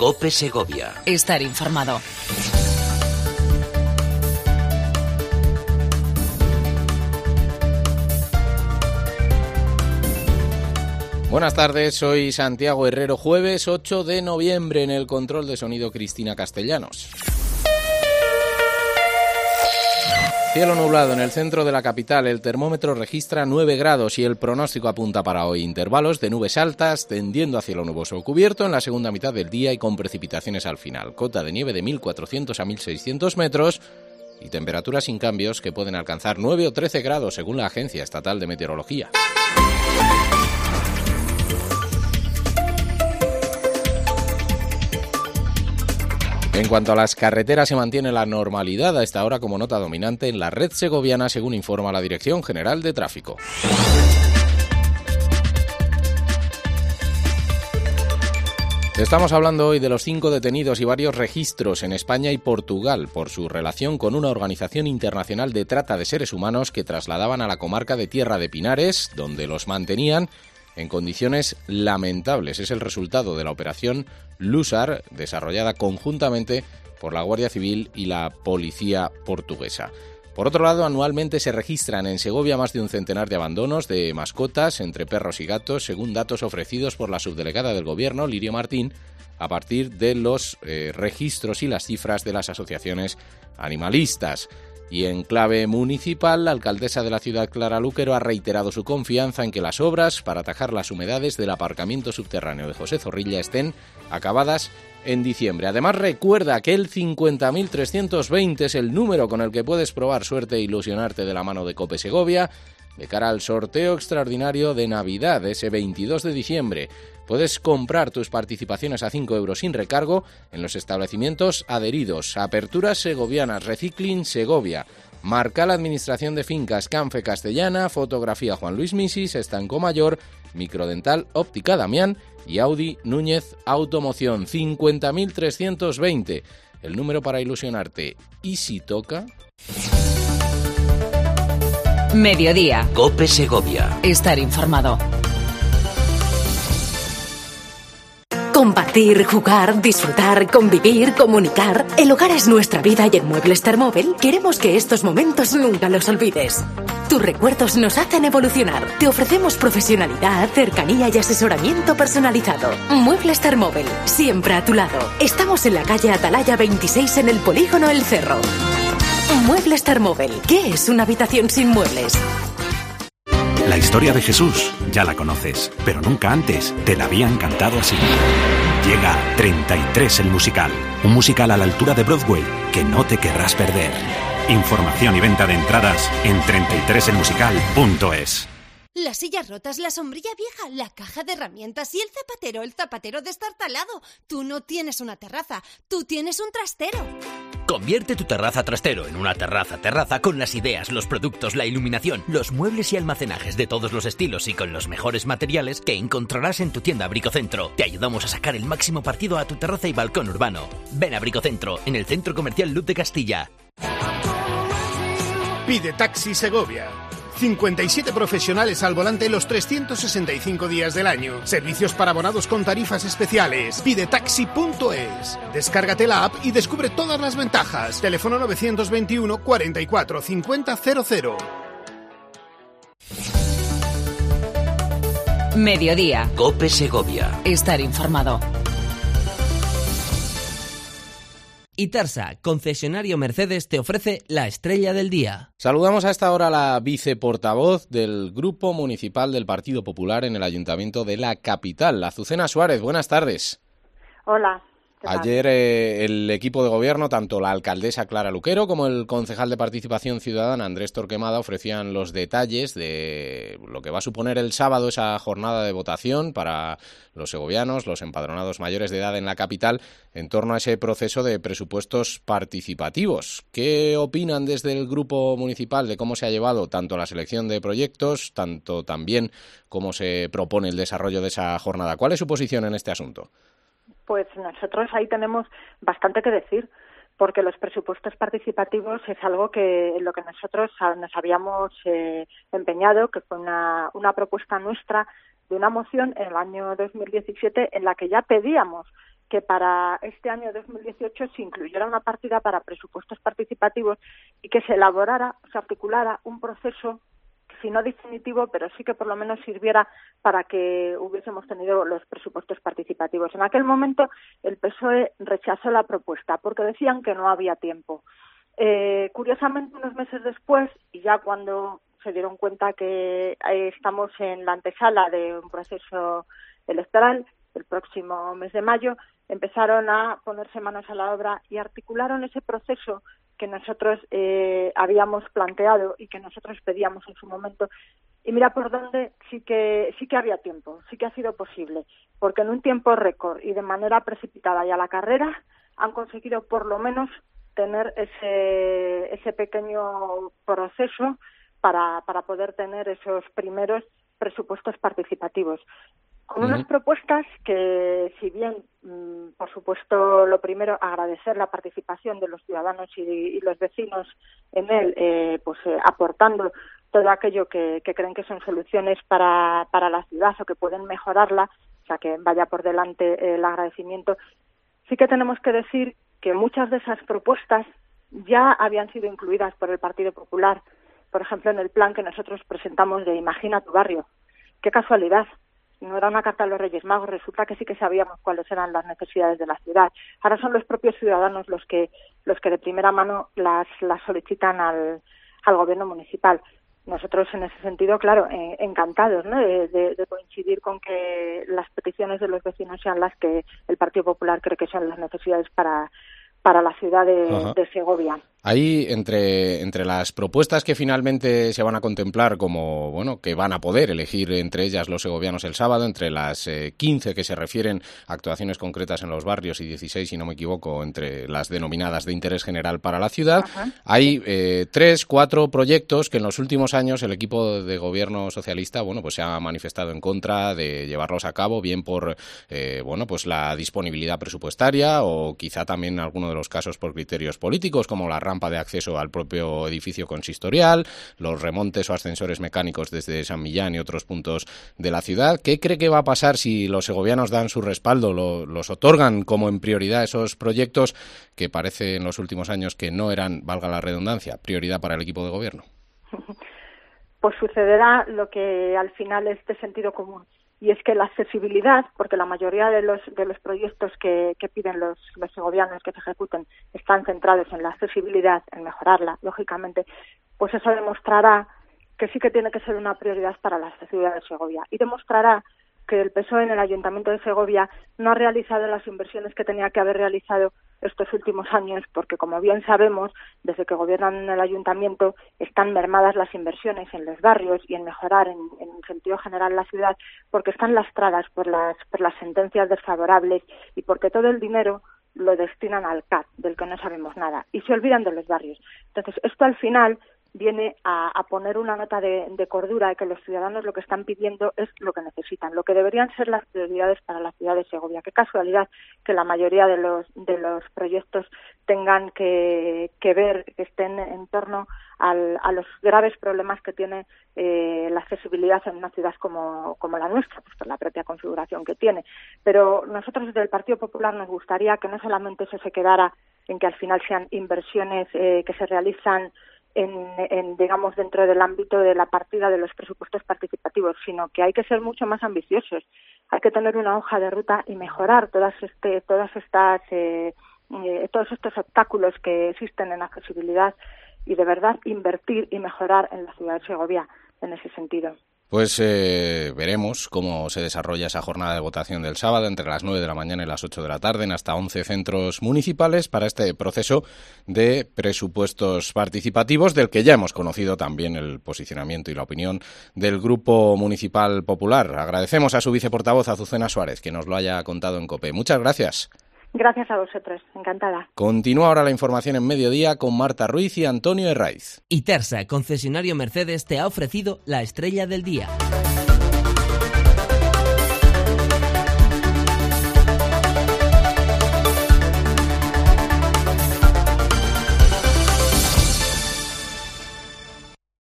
COPE Segovia. Estar informado. Buenas tardes, soy Santiago Herrero, jueves 8 de noviembre, en el control de sonido Cristina Castellanos. Cielo nublado en el centro de la capital, el termómetro registra 9 grados y el pronóstico apunta para hoy intervalos de nubes altas tendiendo a cielo nuboso cubierto en la segunda mitad del día y con precipitaciones al final. Cota de nieve de 1.400 a 1.600 metros y temperaturas sin cambios que pueden alcanzar 9 o 13 grados según la Agencia Estatal de Meteorología. En cuanto a las carreteras, se mantiene la normalidad a esta hora como nota dominante en la red segoviana, según informa la Dirección General de Tráfico. Estamos hablando hoy de los 5 detenidos y varios registros en España y Portugal por su relación con una organización internacional de trata de seres humanos que trasladaban a la comarca de Tierra de Pinares, donde los mantenían en condiciones lamentables. Es el resultado de la operación Lusar, desarrollada conjuntamente por la Guardia Civil y la Policía Portuguesa. Por otro lado, anualmente se registran en Segovia más de un centenar de abandonos de mascotas entre perros y gatos, según datos ofrecidos por la subdelegada del Gobierno, Liria Martín, a partir de los registros y las cifras de las asociaciones animalistas. Y en clave municipal, la alcaldesa de la ciudad, Clara Luquero, ha reiterado su confianza en que las obras para atajar las humedades del aparcamiento subterráneo de José Zorrilla estén acabadas en diciembre. Además, recuerda que el 50.320 es el número con el que puedes probar suerte e ilusionarte de la mano de COPE Segovia de cara al sorteo extraordinario de Navidad, ese 22 de diciembre. Puedes comprar tus participaciones a 5 euros sin recargo en los establecimientos adheridos. Aperturas Segovianas, Recicling Segovia, Marca la Administración de Fincas, Canfe Castellana, Fotografía Juan Luis Misis, Estanco Mayor, Microdental Óptica Damián y Audi Núñez Automoción. 50.320, el número para ilusionarte. ¿Y si toca? Mediodía. COPE Segovia. Estar informado. Compartir, jugar, disfrutar, convivir, comunicar. El hogar es nuestra vida y en Muebles Termóvil queremos que estos momentos nunca los olvides. Tus recuerdos nos hacen evolucionar. Te ofrecemos profesionalidad, cercanía y asesoramiento personalizado. Muebles Termóvil, siempre a tu lado. Estamos en la calle Atalaya 26 en el Polígono El Cerro. Muebles Termóvil. ¿Qué es una habitación sin muebles? La historia de Jesús ya la conoces, pero nunca antes te la habían cantado así. Llega 33 el musical, un musical a la altura de Broadway que no te querrás perder. Información y venta de entradas en 33elmusical.es. Las sillas rotas, la sombrilla vieja, la caja de herramientas y el zapatero destartalado. Tú no tienes una terraza, tú tienes un trastero. Convierte tu terraza trastero en una terraza con las ideas, los productos, la iluminación, los muebles y almacenajes de todos los estilos y con los mejores materiales que encontrarás en tu tienda Bricocentro. Te ayudamos a sacar el máximo partido a tu terraza y balcón urbano. Ven a Bricocentro, en el Centro Comercial Luz de Castilla. Pide Taxi Segovia. 57 profesionales al volante los 365 días del año. Servicios para abonados con tarifas especiales. Pidetaxi.es. Descárgate la app y descubre todas las ventajas. Teléfono 921 44 50 00. Mediodía. COPE Segovia. Estar informado. Itarsa, concesionario Mercedes, te ofrece la estrella del día. Saludamos a esta hora a la viceportavoz del Grupo Municipal del Partido Popular en el Ayuntamiento de la capital, Azucena Suárez. Buenas tardes. Hola. Ayer el equipo de gobierno, tanto la alcaldesa Clara Luquero como el concejal de Participación Ciudadana Andrés Torquemada, ofrecían los detalles de lo que va a suponer el sábado esa jornada de votación para los segovianos, los empadronados mayores de edad en la capital, en torno a ese proceso de presupuestos participativos. ¿Qué opinan desde el grupo municipal de cómo se ha llevado tanto la selección de proyectos, tanto también cómo se propone el desarrollo de esa jornada? ¿Cuál es su posición en este asunto? Pues nosotros ahí tenemos bastante que decir, porque los presupuestos participativos es algo que en lo que nosotros nos habíamos empeñado, que fue una propuesta nuestra de una moción en el año 2017 en la que ya pedíamos que para este año 2018 se incluyera una partida para presupuestos participativos y que se elaborara, se articulara un proceso, si no definitivo, pero sí que por lo menos sirviera para que hubiésemos tenido los presupuestos participativos. En aquel momento el PSOE rechazó la propuesta porque decían que no había tiempo. Curiosamente, unos meses después, y ya cuando se dieron cuenta que estamos en la antesala de un proceso electoral, el próximo mes de mayo, empezaron a ponerse manos a la obra y articularon ese proceso que nosotros habíamos planteado y que nosotros pedíamos en su momento. Y mira por dónde sí que había tiempo, sí que ha sido posible, porque en un tiempo récord y de manera precipitada y a la carrera han conseguido por lo menos tener ese pequeño proceso para poder tener esos primeros presupuestos participativos. Con unas propuestas que, si bien, por supuesto, lo primero, agradecer la participación de los ciudadanos y los vecinos en él, aportando todo aquello que creen que son soluciones para la ciudad o que pueden mejorarla, o sea, que vaya por delante el agradecimiento. Sí que tenemos que decir que muchas de esas propuestas ya habían sido incluidas por el Partido Popular, por ejemplo, en el plan que nosotros presentamos de Imagina tu barrio. ¡Qué casualidad! No era una carta a los Reyes Magos, resulta que sí que sabíamos cuáles eran las necesidades de la ciudad. Ahora son los propios ciudadanos los que de primera mano las solicitan al gobierno municipal. Nosotros, en ese sentido, claro, encantados, ¿no?, de coincidir con que las peticiones de los vecinos sean las que el Partido Popular cree que son las necesidades para la ciudad de Segovia. Ahí, entre las propuestas que finalmente se van a contemplar como, bueno, que van a poder elegir entre ellas los segovianos el sábado, entre las 15 que se refieren a actuaciones concretas en los barrios y 16, si no me equivoco, entre las denominadas de interés general para la ciudad, hay 3-4 proyectos que en los últimos años el equipo de gobierno socialista, bueno, pues se ha manifestado en contra de llevarlos a cabo, bien por, pues la disponibilidad presupuestaria o quizá también en alguno de los casos por criterios políticos, como la rampa de acceso al propio edificio consistorial, los remontes o ascensores mecánicos desde San Millán y otros puntos de la ciudad. ¿Qué cree que va a pasar si los segovianos dan su respaldo, los otorgan como en prioridad esos proyectos que parece en los últimos años que no eran, valga la redundancia, prioridad para el equipo de gobierno? Pues sucederá lo que al final es de sentido común. Y es que la accesibilidad, porque la mayoría de los proyectos que piden los segovianos que se ejecuten están centrados en la accesibilidad, en mejorarla, lógicamente, pues eso demostrará que sí que tiene que ser una prioridad para la ciudad de Segovia. Y demostrará que el PSOE en el Ayuntamiento de Segovia no ha realizado las inversiones que tenía que haber realizado estos últimos años, porque como bien sabemos, desde que gobiernan en el Ayuntamiento están mermadas las inversiones en los barrios y en mejorar en sentido general la ciudad, porque están lastradas por las sentencias desfavorables y porque todo el dinero lo destinan al CAT, del que no sabemos nada, y se olvidan de los barrios. Entonces, esto al final viene a poner una nota de cordura de que los ciudadanos lo que están pidiendo es lo que necesitan, lo que deberían ser las prioridades para la ciudad de Segovia. Qué casualidad que la mayoría de los proyectos tengan que ver, que estén en torno a los graves problemas que tiene la accesibilidad en una ciudad como la nuestra, pues por la propia configuración que tiene. Pero nosotros desde el Partido Popular nos gustaría que no solamente eso se quedara en que al final sean inversiones que se realizan digamos, dentro del ámbito de la partida de los presupuestos participativos, sino que hay que ser mucho más ambiciosos. Hay que tener una hoja de ruta y mejorar todos estos obstáculos que existen en accesibilidad y de verdad invertir y mejorar en la ciudad de Segovia en ese sentido. Pues veremos cómo se desarrolla esa jornada de votación del sábado entre las 9 de la mañana y las 8 de la tarde en hasta 11 centros municipales para este proceso de presupuestos participativos del que ya hemos conocido también el posicionamiento y la opinión del Grupo Municipal Popular. Agradecemos a su viceportavoz Azucena Suárez que nos lo haya contado en COPE. Muchas gracias. Gracias a vosotros, encantada. Continúa ahora la información en Mediodía con Marta Ruiz y Antonio Herraiz. Itersa, concesionario Mercedes, te ha ofrecido la estrella del día.